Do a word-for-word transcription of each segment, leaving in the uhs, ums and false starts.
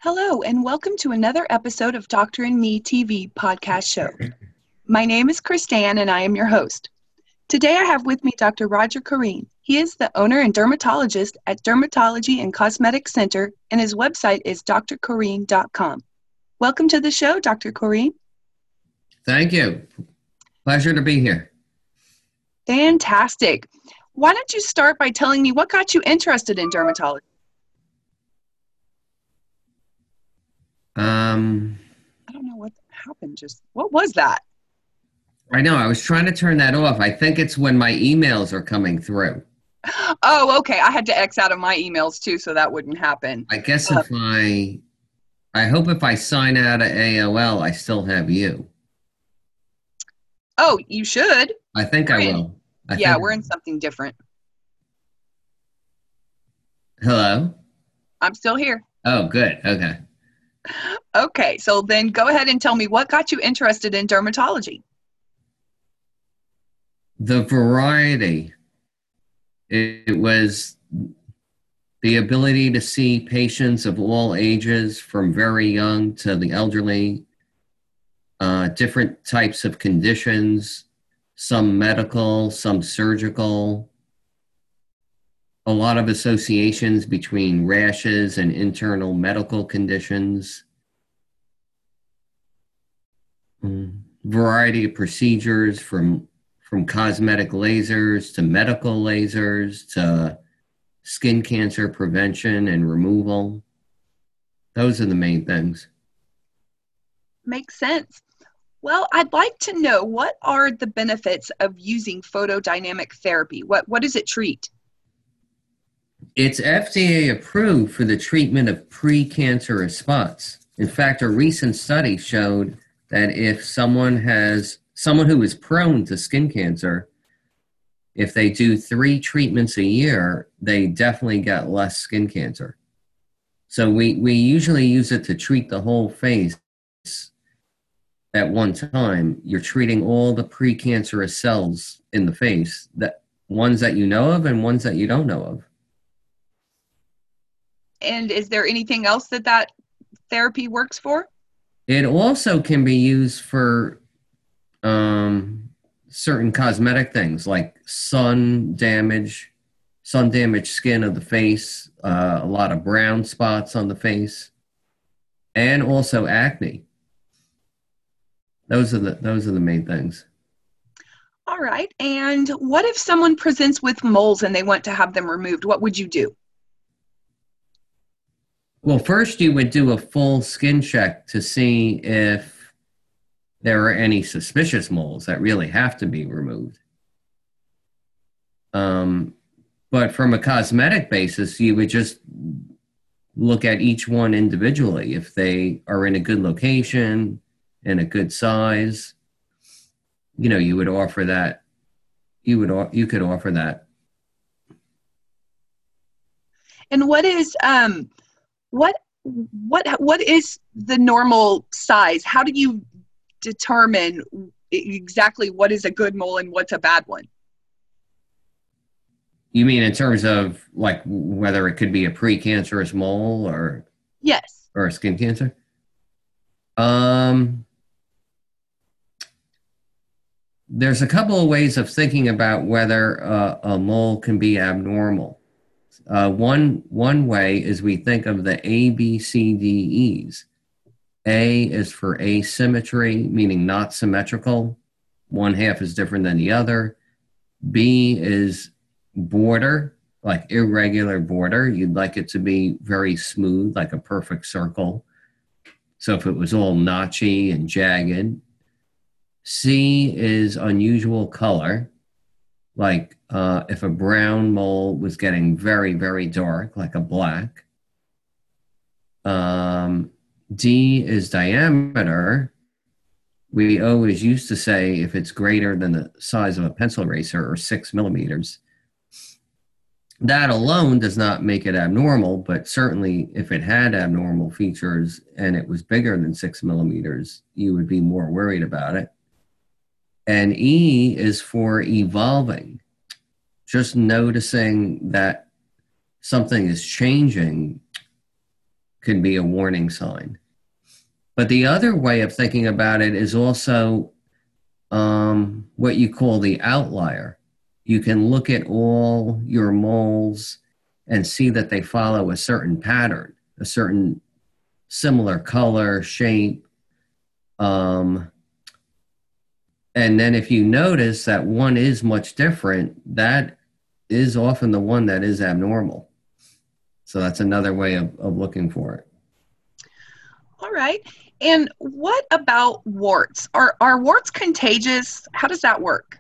Hello, and welcome to another episode of Doctor and Me T V podcast show. My name is Christanne, and I am your host. Today I have with me Doctor Roger Corrine. He is the owner and dermatologist at Dermatology and Cosmetic Center, and his website is d r corrine dot com. Welcome to the show, Doctor Corrine. Thank you. Pleasure to be here. Fantastic. Why don't you start by telling me what got you interested in dermatology? Um, I don't know what happened. Just what was that? I know. I was trying to turn that off. I think it's when my emails are coming through. Oh, okay. I had to X out of my emails too, so that wouldn't happen. I guess Uh, if I, I hope if I sign out of A O L, I still have you. oh, you should. I think We're I in- will. I yeah, think. we're in something different. Hello? I'm still here. Oh, good. Okay. Okay, so then go ahead and tell me what got you interested in dermatology. The variety. It, it was the ability to see patients of all ages, from very young to the elderly, uh, different types of conditions, some medical, some surgical, a lot of associations between rashes and internal medical conditions, mm. variety of procedures from, from cosmetic lasers to medical lasers to skin cancer prevention and removal. Those are the main things. Makes sense. Well, I'd like to know, what are the benefits of using photodynamic therapy? What what does it treat? It's F D A approved for the treatment of precancerous spots. In fact, a recent study showed that if someone has someone who is prone to skin cancer, if they do three treatments a year, they definitely get less skin cancer. So we, we usually use it to treat the whole face at one time. You're treating all the precancerous cells in the face, that ones that you know of and ones that you don't know of. And is there anything else that that therapy works for? It also can be used for um, certain cosmetic things like sun damage, sun damaged skin of the face, uh, a lot of brown spots on the face, and also acne. Those are the those are the main things. All right. And what if someone presents with moles and they want to have them removed? What would you do? Well, first you would do a full skin check to see if there are any suspicious moles that really have to be removed. Um, but from a cosmetic basis, you would just look at each one individually. If they are in a good location, in a good size, you know, you would offer that. You would you could offer that. And what is um what what what is the normal size? How do you determine exactly what is a good mole and what's a bad one? You mean in terms of like whether it could be a precancerous mole or Yes. or a skin cancer? Um, there's a couple of ways of thinking about whether uh, a mole can be abnormal. Uh, one one way is we think of the A, B, C, D, Es. A is for asymmetry, meaning not symmetrical. One half is different than the other. B is border, like irregular border. You'd like it to be very smooth, like a perfect circle. So if it was all notchy and jagged. C is unusual color, like uh, if a brown mole was getting very, very dark, like a black. Um, D is diameter. We always used to say if it's greater than the size of a pencil eraser or six millimeters. That alone does not make it abnormal, but certainly if it had abnormal features and it was bigger than six millimeters, you would be more worried about it. And E is for evolving, just noticing that something is changing could be a warning sign. But the other way of thinking about it is also um, what you call the outlier. You can look at all your moles and see that they follow a certain pattern, a certain similar color, shape. Um, and then if you notice that one is much different, that is often the one that is abnormal. So that's another way of, of looking for it. All right. And what about warts? Are, are warts contagious? How does that work?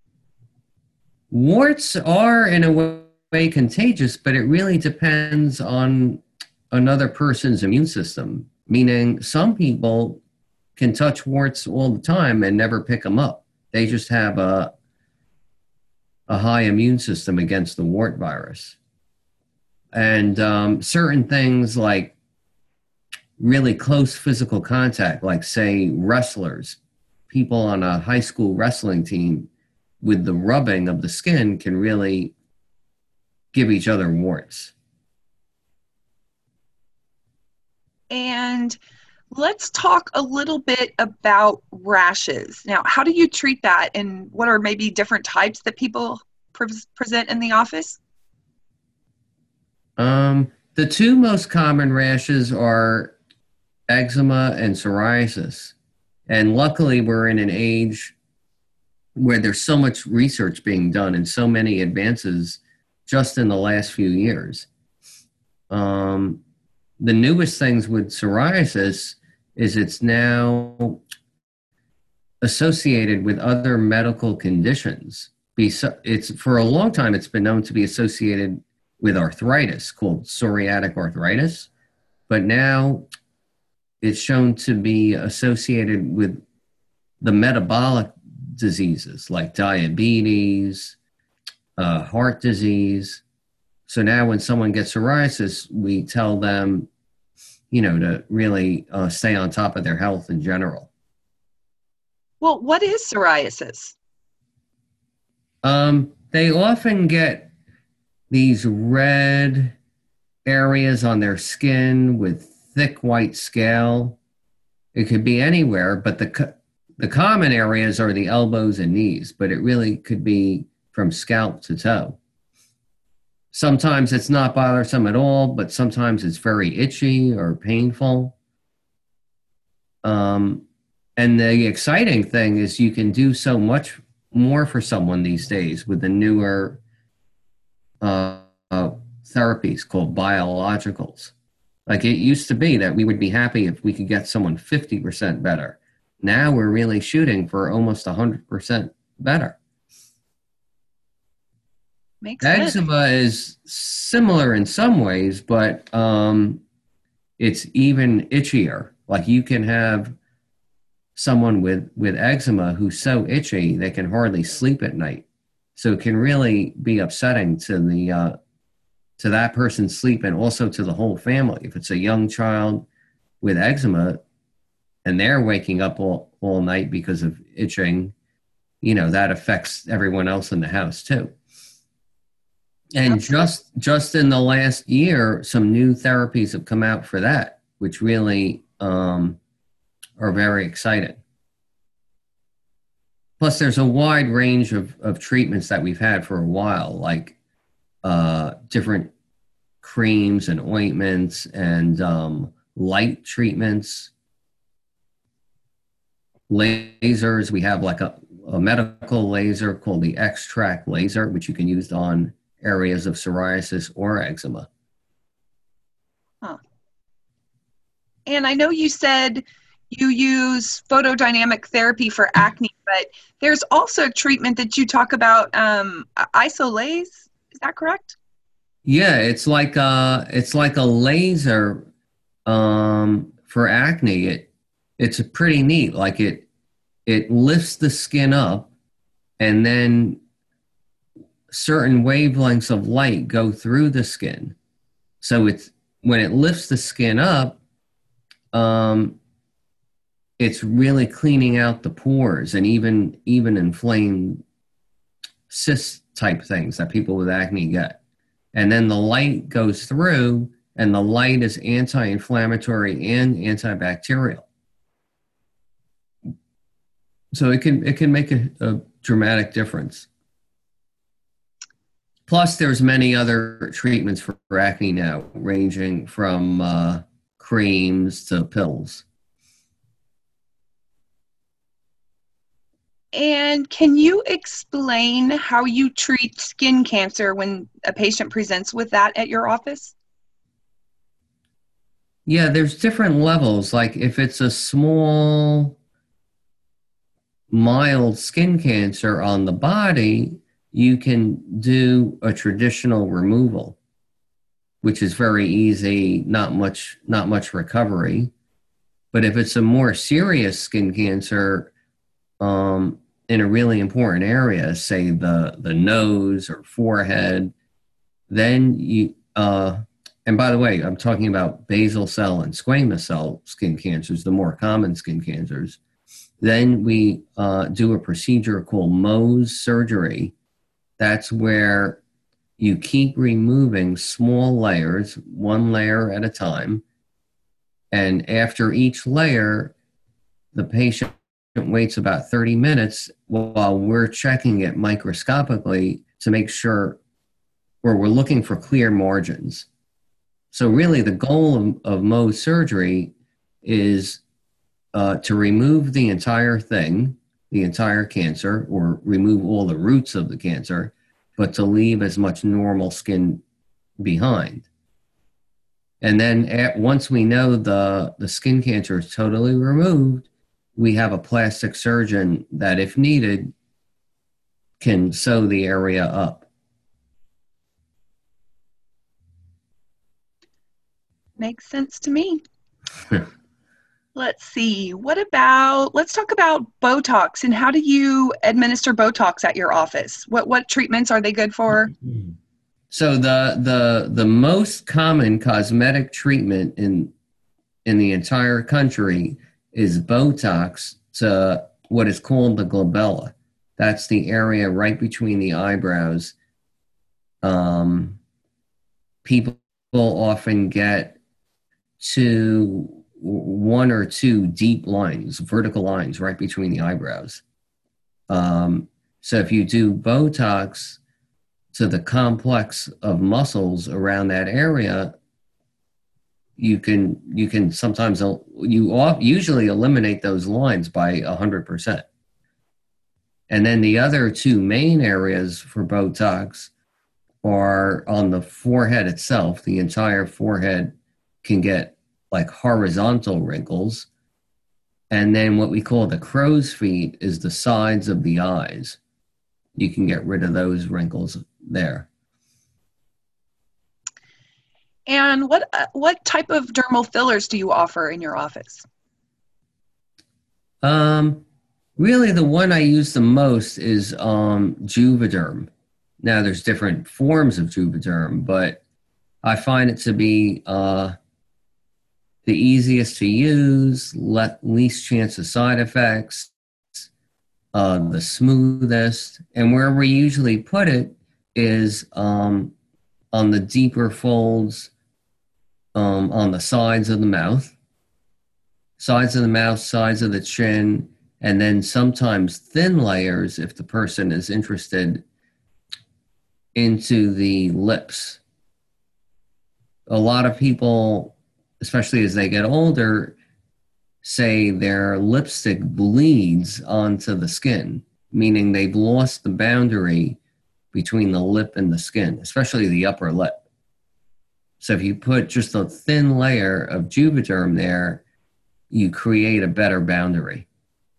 Warts are in a way contagious, but it really depends on another person's immune system, meaning some people can touch warts all the time and never pick them up. They just have a, a high immune system against the wart virus. And um, certain things like really close physical contact, like say wrestlers, people on a high school wrestling team, with the rubbing of the skin can really give each other warts. And let's talk a little bit about rashes. Now, how do you treat that, and what are maybe different types that people pre- present in the office? Um, the two most common rashes are eczema and psoriasis. And luckily, we're in an age where there's so much research being done and so many advances just in the last few years. Um, the newest things with psoriasis is it's now associated with other medical conditions. It's for a long time, it's been known to be associated with arthritis called psoriatic arthritis, but now it's shown to be associated with the metabolic diseases like diabetes, uh, heart disease. So now when someone gets psoriasis, we tell them, you know, to really uh, stay on top of their health in general. Well, what is psoriasis? Um, they often get these red areas on their skin with thick white scale. It could be anywhere, but the the common areas are the elbows and knees, but it really could be from scalp to toe. Sometimes it's not bothersome at all, but sometimes it's very itchy or painful. Um, and the exciting thing is you can do so much more for someone these days with the newer uh, uh, therapies called biologicals. Like it used to be that we would be happy if we could get someone fifty percent better. Now we're really shooting for almost one hundred percent better. Makes sense. Eczema is similar in some ways, but um, it's even itchier. Like you can have someone with, with eczema who's so itchy they can hardly sleep at night. So it can really be upsetting to the uh, to that person's sleep and also to the whole family. If it's a young child with eczema and they're waking up all, all night because of itching, you know, that affects everyone else in the house too. And just just in the last year, some new therapies have come out for that, which really um, are very exciting. Plus, there's a wide range of, of treatments that we've had for a while, like uh, different creams and ointments and um, light treatments, lasers. We have like a, a medical laser called the X-Track laser, which you can use on areas of psoriasis or eczema. Huh. And I know you said you use photodynamic therapy for acne, but there's also treatment that you talk about, um, isolase. Is that correct? Yeah, it's like a, it's like a laser um, for acne. It it's pretty neat. Like it it lifts the skin up, and then certain wavelengths of light go through the skin. So it's when it lifts the skin up, um, it's really cleaning out the pores and even even inflamed cyst type things that people with acne get. And then the light goes through and the light is anti-inflammatory and antibacterial. So it can it can make a, a dramatic difference. Plus, there's many other treatments for acne now, ranging from uh, creams to pills. And can you explain how you treat skin cancer when a patient presents with that at your office? Yeah, there's different levels. Like if it's a small, mild skin cancer on the body, you can do a traditional removal, which is very easy, not much, not much recovery. But if it's a more serious skin cancer, um, in a really important area, say the, the nose or forehead, then you, uh, and by the way, I'm talking about basal cell and squamous cell skin cancers, the more common skin cancers. Then we uh, do a procedure called Mohs surgery. That's where you keep removing small layers, one layer at a time. And after each layer, the patient waits about thirty minutes while we're checking it microscopically to make sure, or we're looking for clear margins. So really the goal of, of Mohs surgery is uh, to remove the entire thing, the entire cancer, or remove all the roots of the cancer, but to leave as much normal skin behind. And then at, once we know the, the skin cancer is totally removed, we have a plastic surgeon that, if needed, can sew the area up. Makes sense to me. Let's see. What about, let's talk about Botox, and how do you administer Botox at your office? What what treatments are they good for? So the the the most common cosmetic treatment in in the entire country is Botox to what is called the glabella. That's the area right between the eyebrows. Um, people often get to one or two deep lines, vertical lines right between the eyebrows. Um, so if you do Botox to the complex of muscles around that area, you can you can sometimes you usually eliminate those lines by one hundred percent. And then the other two main areas for Botox are on the forehead itself. The entire forehead can get like horizontal wrinkles. And then what we call the crow's feet is the sides of the eyes. You can get rid of those wrinkles there. And what uh, what type of dermal fillers do you offer in your office? Um, really, the one I use the most is um, Juvederm. Now, there's different forms of Juvederm, but I find it to be uh, the easiest to use, le- least chance of side effects, uh, the smoothest, and where we usually put it is um, on the deeper folds um, on the sides of the mouth, sides of the mouth, sides of the chin, and then sometimes thin layers if the person is interested into the lips. A lot of people, especially as they get older, say their lipstick bleeds onto the skin, meaning they've lost the boundary between the lip and the skin, especially the upper lip. So if you put just a thin layer of Juvederm there, you create a better boundary.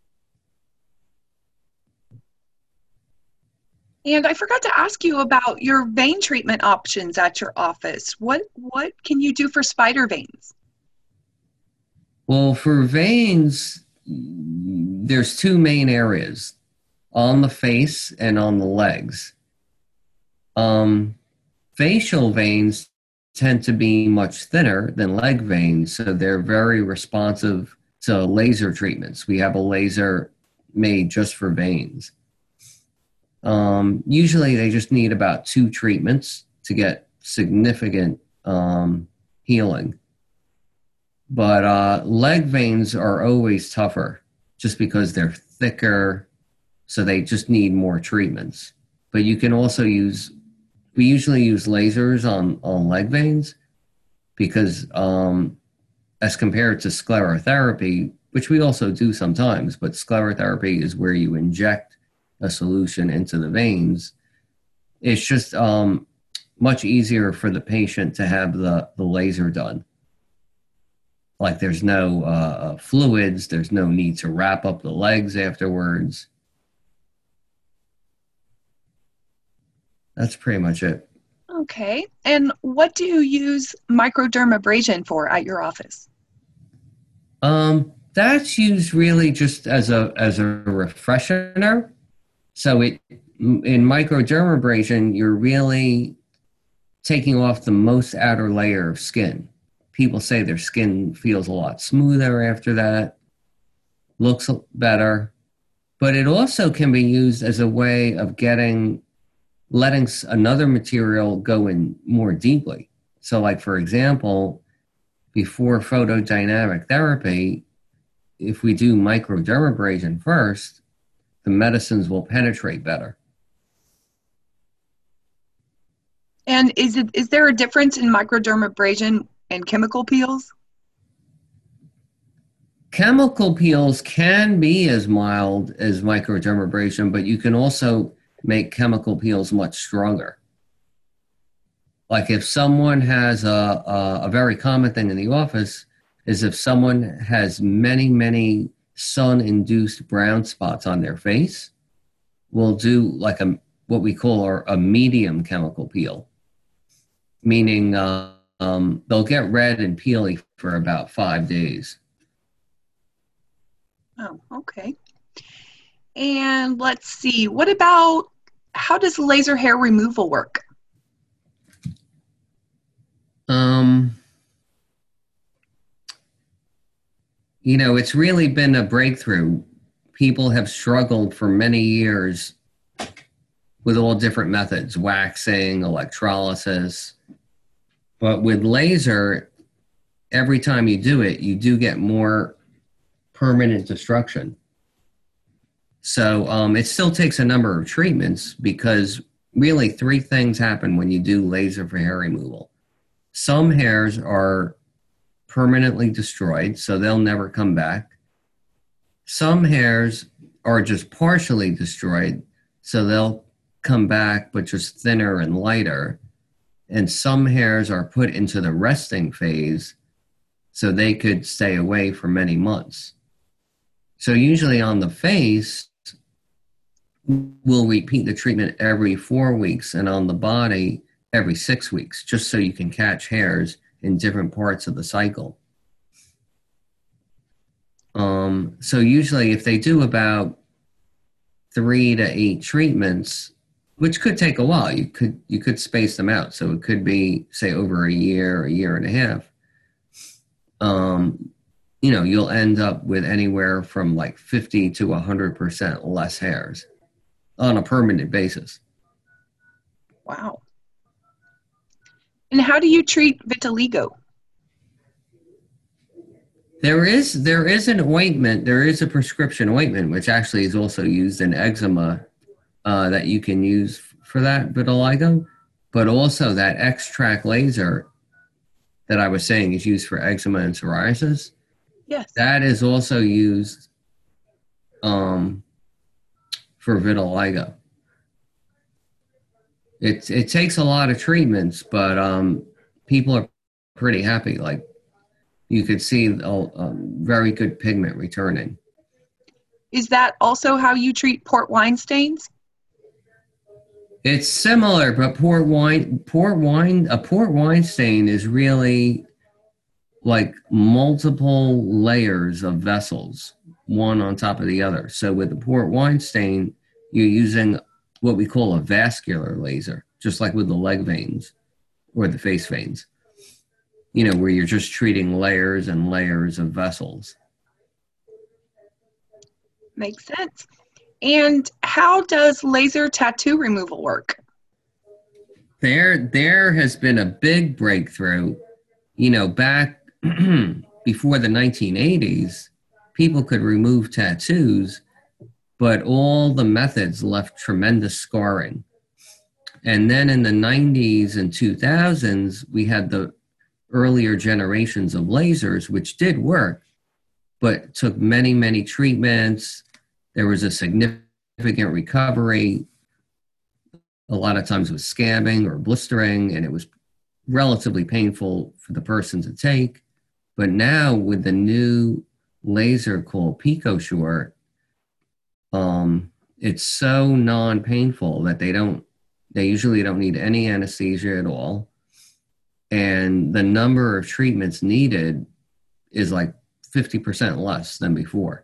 And I forgot to ask you about your vein treatment options at your office. What what can you do for spider veins? Well, for veins, there's two main areas, on the face and on the legs. Um, facial veins tend to be much thinner than leg veins, so they're very responsive to laser treatments. We have a laser made just for veins. Um, usually they just need about two treatments to get significant um, healing. But uh, leg veins are always tougher just because they're thicker, so they just need more treatments. But you can also use, we usually use lasers on, on leg veins because um, as compared to sclerotherapy, which we also do sometimes, but sclerotherapy is where you inject a solution into the veins. It's just um, much easier for the patient to have the, the laser done. Like there's no uh, fluids, there's no need to wrap up the legs afterwards. That's pretty much it. Okay. And what do you use microdermabrasion for at your office? Um, that's used really just as a as a refreshener. So it in microdermabrasion, you're really taking off the most outer layer of skin. People say their skin feels a lot smoother after that, looks better, but it also can be used as a way of getting, letting another material go in more deeply. So like, for example, before photodynamic therapy, if we do microdermabrasion first, the medicines will penetrate better. And is it is there a difference in microdermabrasion and chemical peels? Chemical peels can be as mild as microdermabrasion, but you can also make chemical peels much stronger. Like if someone has a, a, a very common thing in the office is if someone has many, many sun-induced brown spots on their face, we'll do like a what we call our, a medium chemical peel, meaning uh, um, they'll get red and peely for about five days. Oh, okay. And let's see, what about, how does laser hair removal work? Um, you know, it's really been a breakthrough. People have struggled for many years with all different methods, waxing, electrolysis. But with laser, every time you do it, you do get more permanent destruction. So um, it still takes a number of treatments because really three things happen when you do laser for hair removal. Some hairs are permanently destroyed, so they'll never come back. Some hairs are just partially destroyed, so they'll come back, but just thinner and lighter. And some hairs are put into the resting phase, so they could stay away for many months. So usually on the face, we'll repeat the treatment every four weeks, and on the body, every six weeks, just so you can catch hairs in different parts of the cycle. Um, so usually if they do about three to eight treatments, which could take a while, you could you could space them out. So it could be, say, over a year, a year and a half. Um, you know, you'll end up with anywhere from like fifty to one hundred percent less hairs on a permanent basis. Wow. And how do you treat vitiligo? There is there is an ointment, there is a prescription ointment, which actually is also used in eczema uh, that you can use for that vitiligo, but also that X-Track laser that I was saying is used for eczema and psoriasis. Yes. That is also used um, for vitiligo. It, it takes a lot of treatments, but um, people are pretty happy. Like you could see a, a very good pigment returning. Is that also how you treat port wine stains? It's similar, but port wine, port wine, a port wine stain is really like multiple layers of vessels, one on top of the other. So with the port wine stain, you're using what we call a vascular laser, just like with the leg veins or the face veins, you know, where you're just treating layers and layers of vessels. Makes sense. And how does laser tattoo removal work? There, there has been a big breakthrough you know, back before the nineteen eighties, people could remove tattoos, but all the methods left tremendous scarring. And then in the nineties and two thousands, we had the earlier generations of lasers, which did work, but took many, many treatments. There was a significant recovery. A lot of times it was scabbing or blistering, and it was relatively painful for the person to take. But now with the new laser called PicoSure, um, it's so non-painful that they don't, they usually don't need any anesthesia at all. And the number of treatments needed is like fifty percent less than before.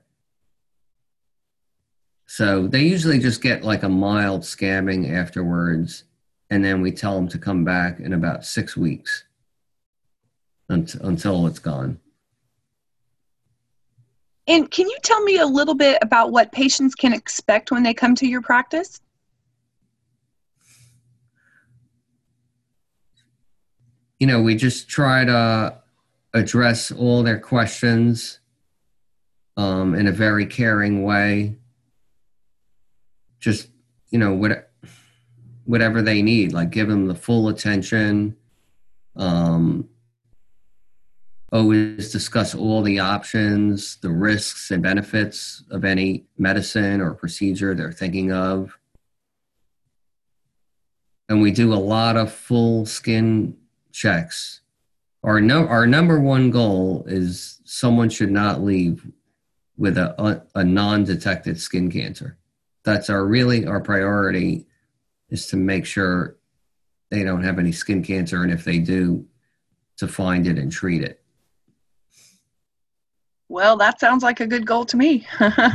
So they usually just get like a mild scabbing afterwards, and then we tell them to come back in about six weeks until, until it's gone. And can you tell me a little bit about what patients can expect when they come to your practice? You know, we just try to address all their questions um, in a very caring way. Just, you know, what, whatever they need, like give them the full attention. Um, always discuss all the options, the risks and benefits of any medicine or procedure they're thinking of. And we do a lot of full skin checks. Our, no, our number one goal is someone should not leave with a, a, a non-detected skin cancer. That's our really our priority, is to make sure they don't have any skin cancer, and if they do, to find it and treat it. Well, that sounds like a good goal to me.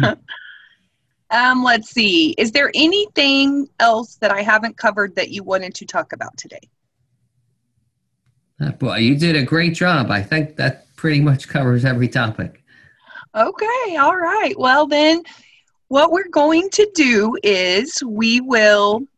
um, let's see. Is there anything else that I haven't covered that you wanted to talk about today? Uh, boy, you did a great job. I think that pretty much covers every topic. Okay, all right. Well, then what we're going to do is we will